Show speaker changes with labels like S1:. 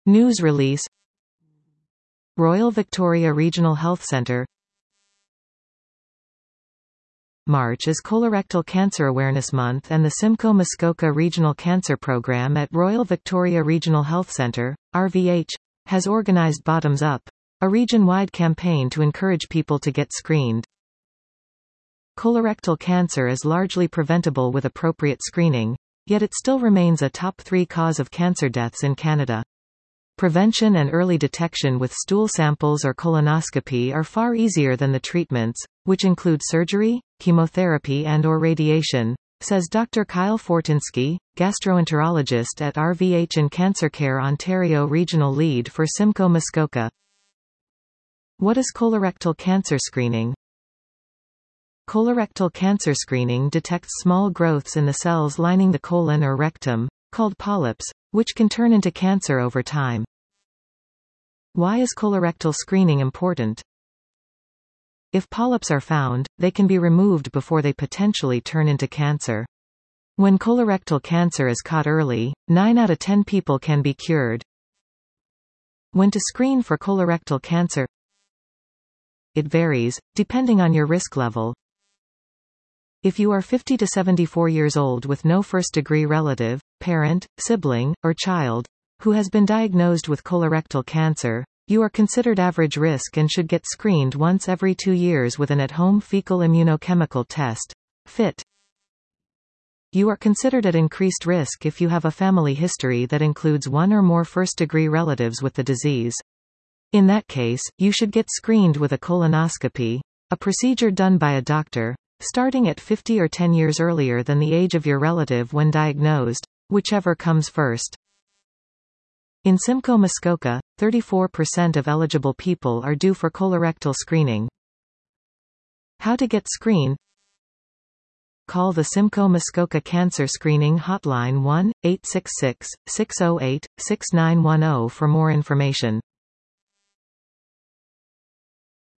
S1: News release. Royal Victoria Regional Health Centre. March is Colorectal Cancer Awareness Month, and the Simcoe Muskoka Regional Cancer Programme at Royal Victoria Regional Health Centre, RVH, has organised Bottoms Up, a region-wide campaign to encourage people to get screened. Colorectal cancer is largely preventable with appropriate screening, yet it still remains a top 3 cause of cancer deaths in Canada. Prevention and early detection with stool samples or colonoscopy are far easier than the treatments, which include surgery, chemotherapy and/or radiation, says Dr. Kyle Fortinsky, gastroenterologist at RVH and Cancer Care Ontario Regional Lead for Simcoe Muskoka. What is colorectal cancer screening? Colorectal cancer screening detects small growths in the cells lining the colon or rectum, called polyps, which can turn into cancer over time. Why is colorectal screening important? If polyps are found, they can be removed before they potentially turn into cancer. When colorectal cancer is caught early, 9 out of 10 people can be cured. When to screen for colorectal cancer? It varies, depending on your risk level. If you are 50 to 74 years old with no first-degree relative, parent, sibling, or child who has been diagnosed with colorectal cancer, you are considered average risk and should get screened once every 2 years with an at-home fecal immunochemical test, FIT. You are considered at increased risk if you have a family history that includes 1 or more first-degree relatives with the disease. In that case, you should get screened with a colonoscopy, a procedure done by a doctor, starting at 50 or 10 years earlier than the age of your relative when diagnosed, whichever comes first. In Simcoe Muskoka, 34% of eligible people are due for colorectal screening. How to get screened? Call the Simcoe Muskoka Cancer Screening Hotline 1-866-608-6910 for more information.